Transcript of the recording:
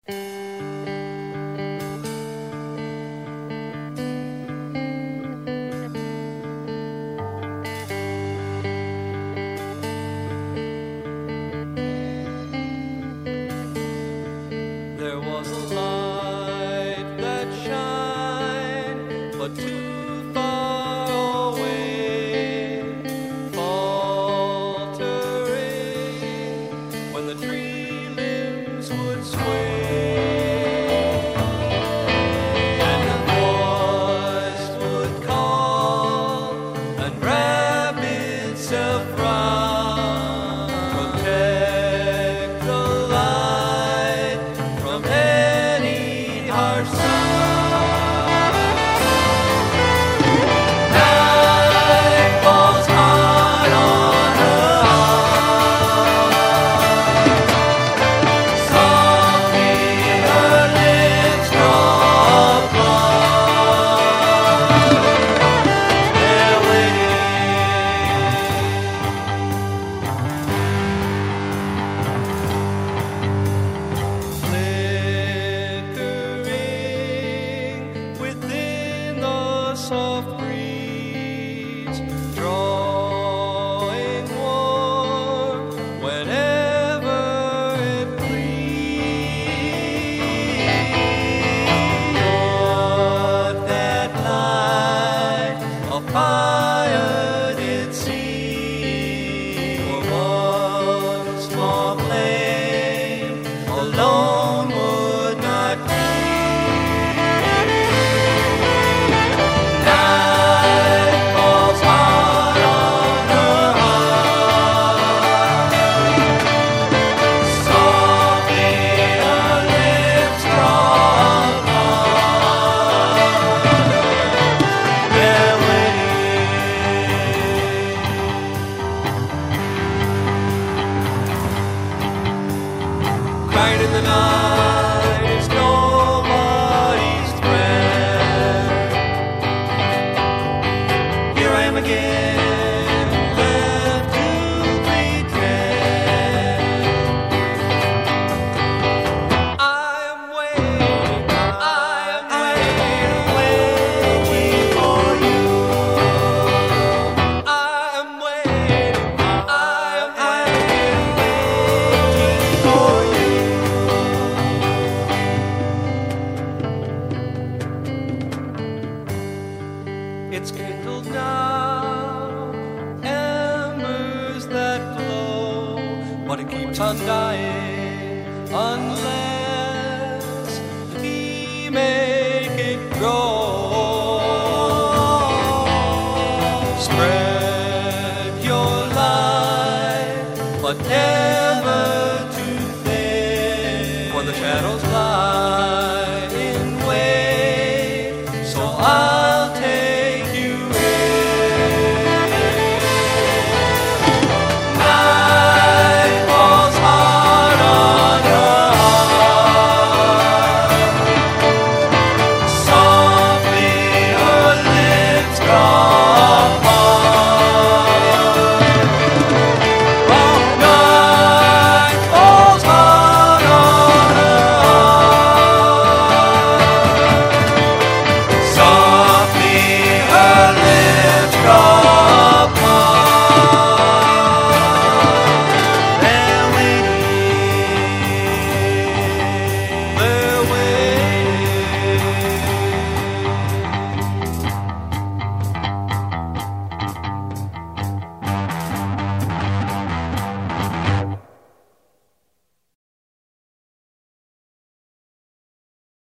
There was a light that shined, but too far away, faltering when the tree limbs would sway, and a voice would call and wrap itself round, protect the light from any harsh sound. Night falls hard on her heart. Softly her lips draw apart. They're flickering within the soft breeze, drawing warm whenever it pleased. But that light of fire did see, for one small flame alone would not keep. Night falls hard on her heart. Softly her lips draw apart. They're waiting. Quiet in the night is nobody's threat. Here I am again, left to pretend. I am waiting for you. I am waiting for you. It's kindled now, embers that glow, but it keeps on dying unless